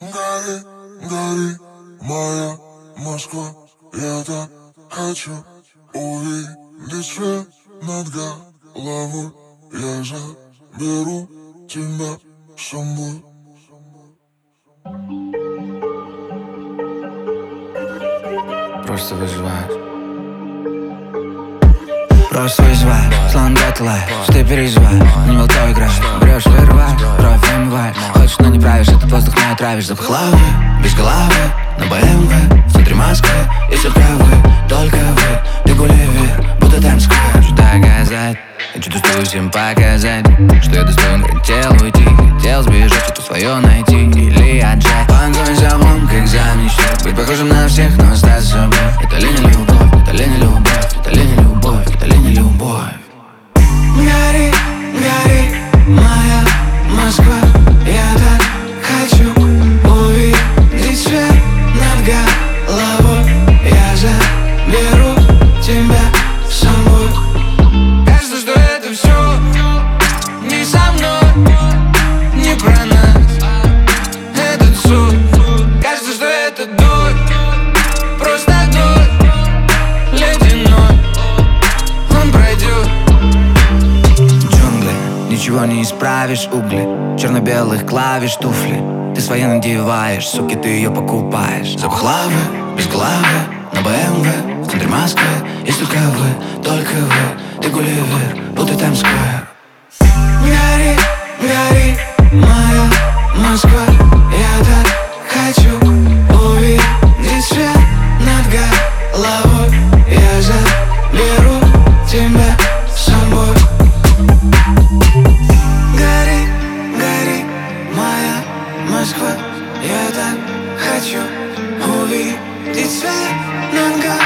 Гори, гори, моя Москва. Я так хочу увидеть свет над головой. Я заберу тебя с собой. Просто выживаешь. Просто вызываешь, словно Dead Life. Ты переживаешь, не во то играешь. Врешь, вырываешь, кровь вымываешь. Хочешь, но не правишь, этот воздух не отравишь. Запах лавы, без головы, на БМВ. В центре Москвы, и все правы, только вы. Ты Гулливер, будто Таймс-сквер. Что доказать, я чувствую всем показать, что я достоин, хотел уйти. Хотел сбежать, что-то свое найти или отжать. Погонь за обломкой, за мечтой. Быть похожим на всех, но стать собой. Это ли не любовь, это ли не любовь, это ли не любовь, это ли не любовь. Гори, гори, моя Москва. Я так хочу увидеть свет над головой. Я заберу тебя с собой. Кажется, что это все не со мной, не про нас. Этот суд, кажется, что это дождь, просто дождь ледяной. Он пройдет. Джунгли, ничего не исправишь, угли черно-белых клавиш, туфли. Ты свои надеваешь, суки, ты ее покупаешь. Запах лавы, без головы, на БМВ. В центре Москвы, есть только вы. Ты Гулливер, будто Таймс-сквер. Гори, гори, моя Москва. Я так хочу увидеть свет над головой. Я заберу тебя с собой. Гори, гори, моя Москва. Я так хочу увидеть свет над головой.